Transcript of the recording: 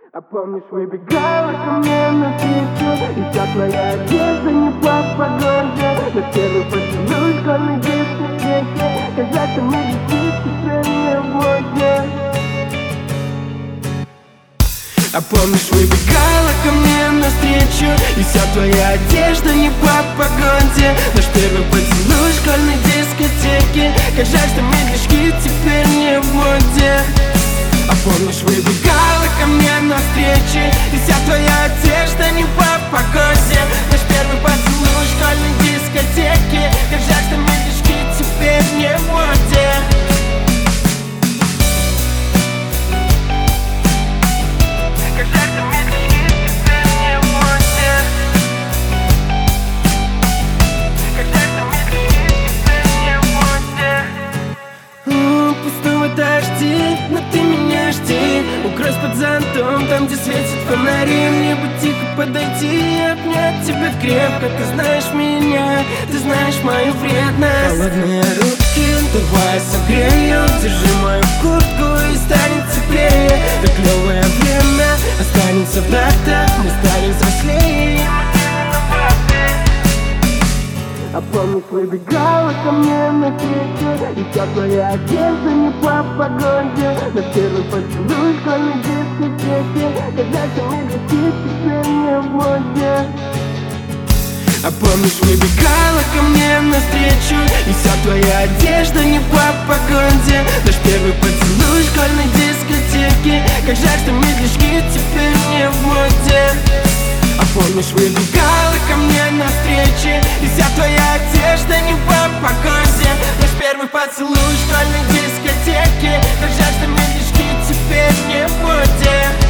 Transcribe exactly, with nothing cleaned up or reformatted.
А помнишь, выбегала ко мне навстречу, и вся твоя одежда не по погоде. На первый поцелуй в школьной дискотеке, когда-то мы летим теперь не в воде. А помнишь, выбегала ко мне навстречу, и вся твоя одежда не по погоде. Наш первый поцелуй в школьной дискотеке, как жаль, что медлячки теперь не в моде. А помнишь, выбегала ко мне навстречу, и вся твоя одежда не по погоде. Наш первый поцелуй в школьной дискотеке, как жаль, что медлячки теперь не в моде. Как жаль, что медлячки теперь не в моде. Как жаль, что медлячки теперь не в моде. Пустого дожди, но ты меня жди. Укройся под зонтом, там, где светят фонари. Мне бы тихо подойти и обнять тебя крепко. Ты знаешь меня, ты знаешь мою вредность. Холодные руки, давай согрею. Держи мою куртку и станет теплее. Так клевое время останется в датах. Мы стали взрослее. А помнишь, выбегала ко мне навстречу, и вся твоя одежда не по погоде. На первый поцелуй в школьной дискотеке, когда-то мы летим теперь не в моде. А помнишь, выбегала ко мне навстречу, и вся твоя одежда не по погоде. Наш первый поцелуй в школьной дискотеке, как жаль, что медлячки теперь не в моде. А помнишь, выбегала ко мне навстречу, и вся твоя одежда не по погоде. Наш первый поцелуй в школьной дискотеке, как жаль, что медлячки теперь не в моде.